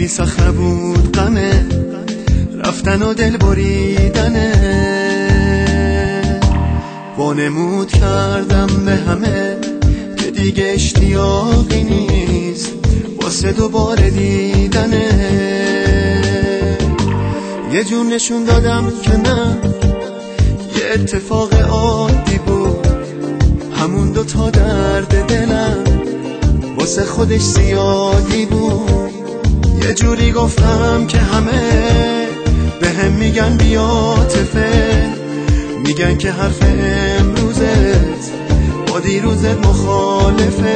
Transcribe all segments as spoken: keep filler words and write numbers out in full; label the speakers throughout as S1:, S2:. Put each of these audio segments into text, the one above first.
S1: خیلی سخت بود غمه رفتن و دل بریدنه، وانمود کردم به همه که دیگه اشتیاقی نیست واسه دوباره دیدنه. یه جور نشون دادم که نه، یه اتفاق عادی بود، همون دوتا درد دلم واسه خودش زیادی بود. یه جوری گفتم که همه به هم میگن بی‌عاطفه، میگن که حرف امروزت با دیروزت مخالفه.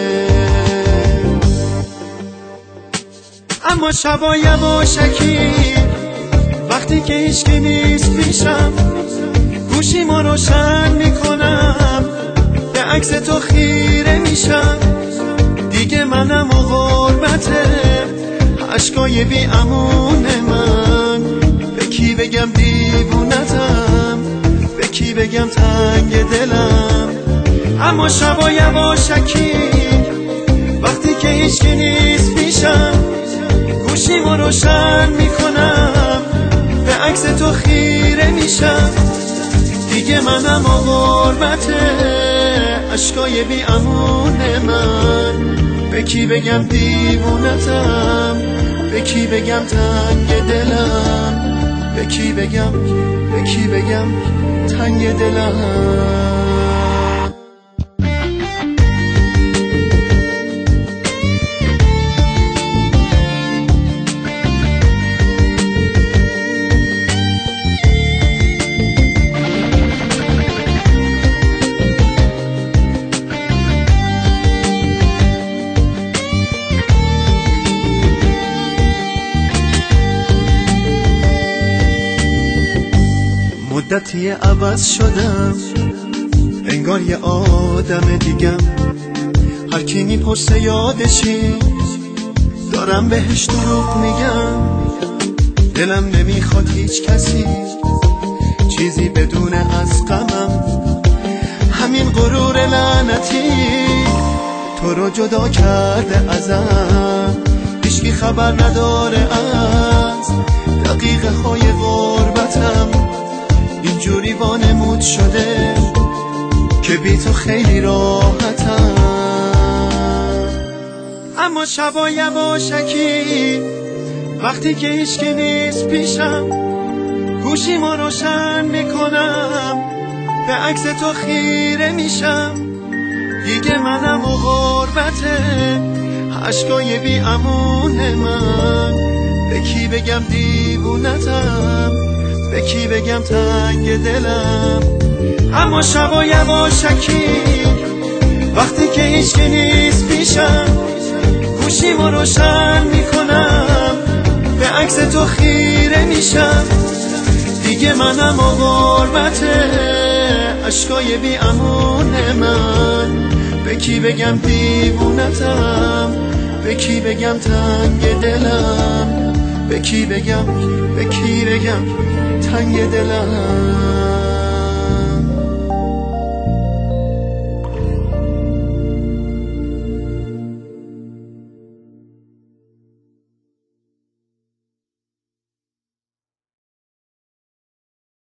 S1: اما شبا یواشکی وقتی که هیچکی نیست پیشم، گوشیمو روشن میکنم به عکس تو خیره میشم. دیگه منم و غربته، عشقای بی امون من، به کی بگم دیوونتم، به کی بگم تنگ دلم. اما شبا یواشکی وقتی که هیچکی نیست پیشم، گوشیمو روشن میکنم به عکس تو خیره میشم. دیگه منم و غربته، عشقای بی امون من، به کی بگم دیوونتم، به کی بگم تنگ دلم، به کی بگم به کی بگم تنگ دلم. مدتی عوض شدم، انگار یه آدم دیگم. هر کی میپرسه یادشی، دارم بهش دروغ میگم. دلم نمیخواد هیچ کسی چیزی بدونه از غمم. همین غرور لعنتی تو رو جدا کرده ازم. هیچکی خبر نداره از دقیقه های غربتم. اینجوری وانمود شده که بی تو خیلی راحتم. اما شبا یواشکی وقتی که هیچکی نیست پیشم، گوشیمو روشن میکنم به عکس تو خیره میشم. دیگه منم و غربته، عشقای بی امون من، به کی بگم دیوونتم، به کی بگم تنگ دلم. اما شبا یواشکی وقتی که هیچکی نیست پیشم، گوشیمو روشن میکنم به عکس تو خیره میشم. دیگه منم و غربته، عشقای بی امون من، به کی بگم دیوونتم، به کی بگم تنگ دلم، به کی بگم به کی بگم تنگ دلم.